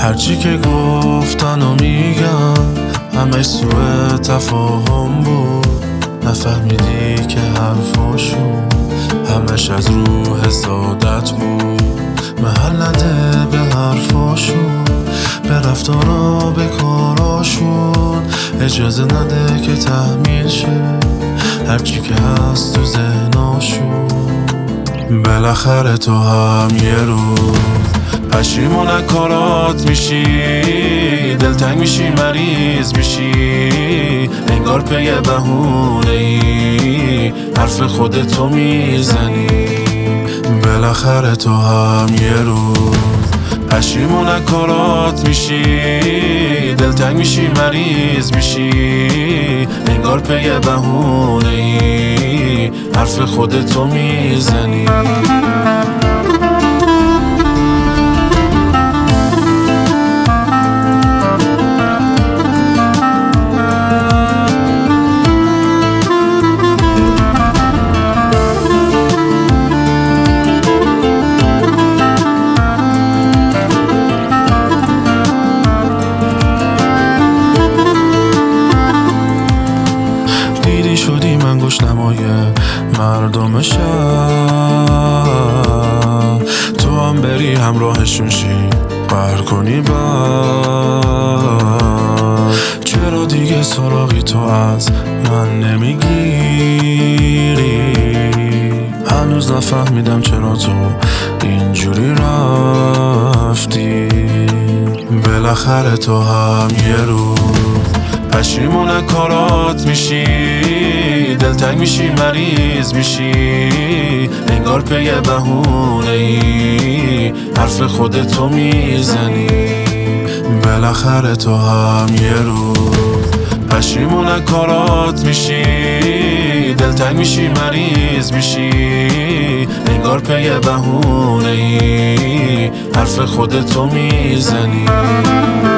هرچی که گفتن و میگم همه سوء تفاهم بود. نفهمیدی که حرفاشون همش از روح سادت بود. محل نده به حرفاشون، به رفتارا به کاراشون. اجازه نده که تحمیل شه هرچی که هست تو ذهناشون. بالاخره تو هم یه روز پشیمون از کارات میشی، دلتنگ میشی، مریض میشی، انگار پی بهونه ای حرف خودتو میزنی. بالاخره تو هم یه روز پشیمون از کارات میشی، دلتنگ میشی، مریض میشی، انگار پی بهونه ای حرف خودتو میزنی. دیدی شدی من گوشنمای مردم شهر، تو هم بری همراهشون شی قهر کنی بعد. چرا دیگه سراغی تو از من نمیگیری؟ هنوز نفهمیدم چرا تو اینجوری رفتی. بالاخره تو هم یه روز پشیمون از کارات میشی، دلتنگ میشی، مریض میشی، انگار پی بهونه ای حرف خودتو میزنی. بالاخره تو هم یه روز پشیمون از کارات میشی، دلتنگ میشی، مریض میشی، انگار پی بهونه ای حرف خودتو میزنی.